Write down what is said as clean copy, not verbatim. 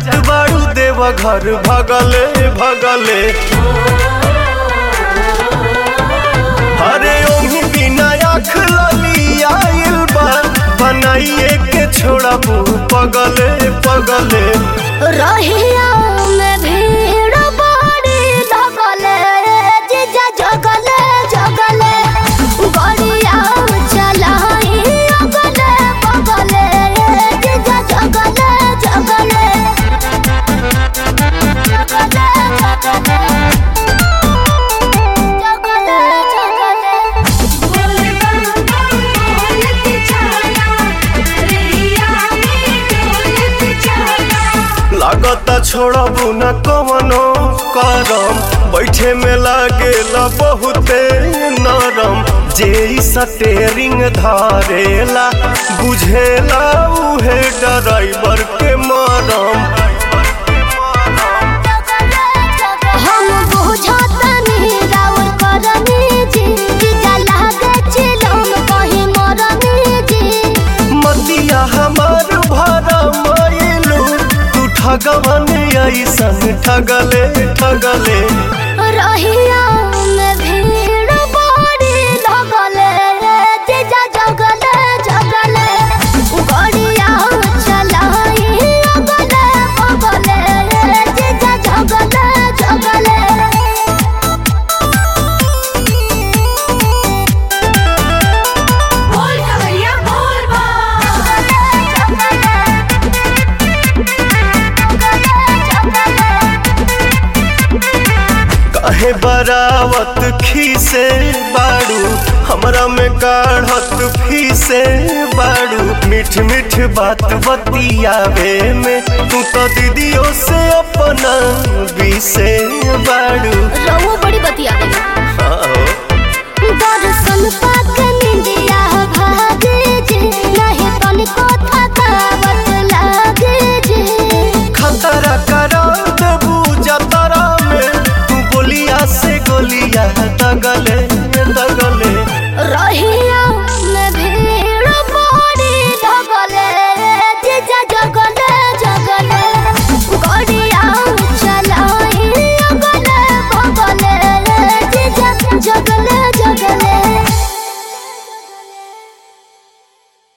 जात बाड़ू देव घर भगले भगले। अरे ओही बिना आँख लली आइल बा बनाइए के छोड़ा पगले पगले। रहिया में भीड़ बड़ी लगले जीजा जगले जगले गड़िया चलाई अगले बगले जीजा जगले जगले जगले जगले लागता छोड़बू न कवनो करम बैठे में लागेला बहुते नरम। जे स्टेरिंग धारेला बुझेला उहे ड्राइवर के मरम। हम बुझतनी राउर करनी जी जीजा लागे चिलम कहीं मरनी जी। मतिया हमार भरा मायलू तू ठगवन ऐसन ठगले ठगले। रहिया में भीड़ बड़ी लगले जीजा जगले जगले गड़िया चलाई अगले बगले जीजा जगले जगले। बोल कवरिया बोल बा काहे बरावत खीसे बाड़ू हमरा में काढ़त फीसे बाड़ू। मीठ मीठ बात बतियावे में तू तो दीदियों से अपना बीसे बाड़ू। रहुआ बड़ी बतिया दर्शन पाक निंदिया भागे जे नहीं तनिको थकावट लागे जे। खतरा करा देबू जतरा में तू बोलिया से गोलिया दगले दगले। रहिया में भीड़ बड़ी लगले जीजा जगले जगले गड़िया चलाई अगले बगले जीजा जगले जगले।